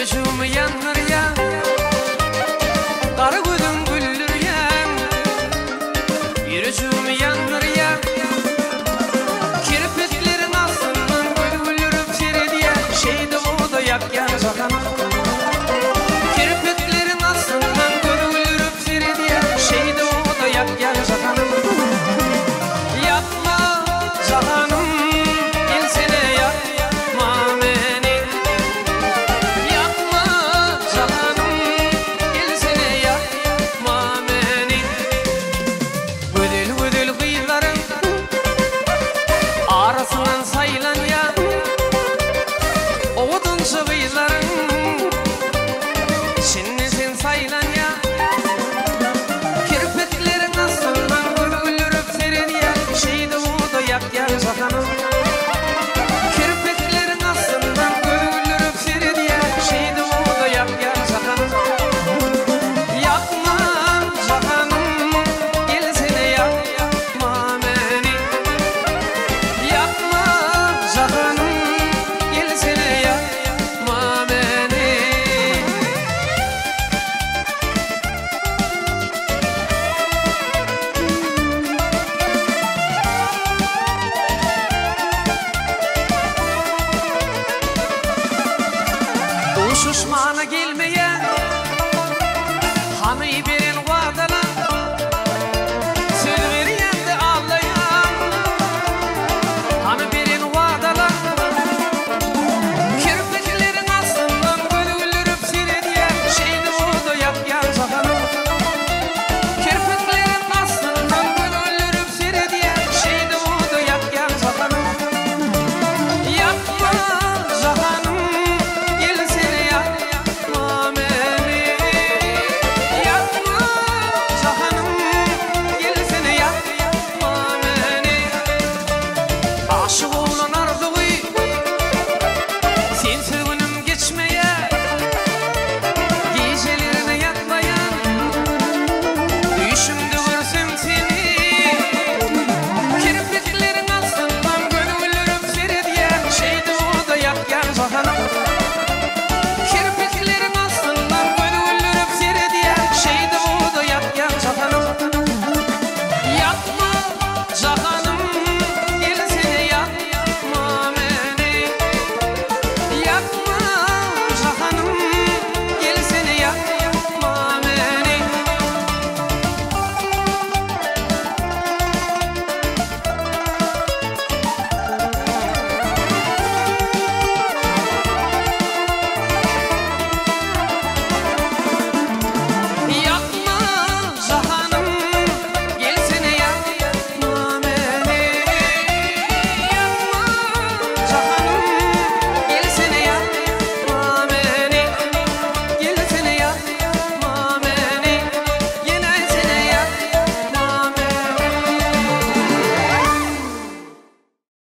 yüzümü yanır ya, karı gözüm güldür ya, yüzümü yanır ya. Kirpiklerin aslından gülürüp serediye, şeyde o da yak ya zaten. Kirpiklerin aslından gülürüp serediye, şeyde o da yak ya zaten. Yapma zahanım, insene yapma beni. Yapma zahanım, insene yapma beni. Güdül güdül kıyıların arasından sayılan ya, oğudunsa kıyıların sen sayılan ya. Kirpiklerin aslından gülürüp serediye, şeyde o da yak ya zaten. Kirpiklerin aslından gülürüp serediye, şeyde o da yak ya zaten. Yapma zahanım, gelsene yapma beni. Yapma zahanım, gelsene yapma beni. Uşuşmana gelmeye, hanı bir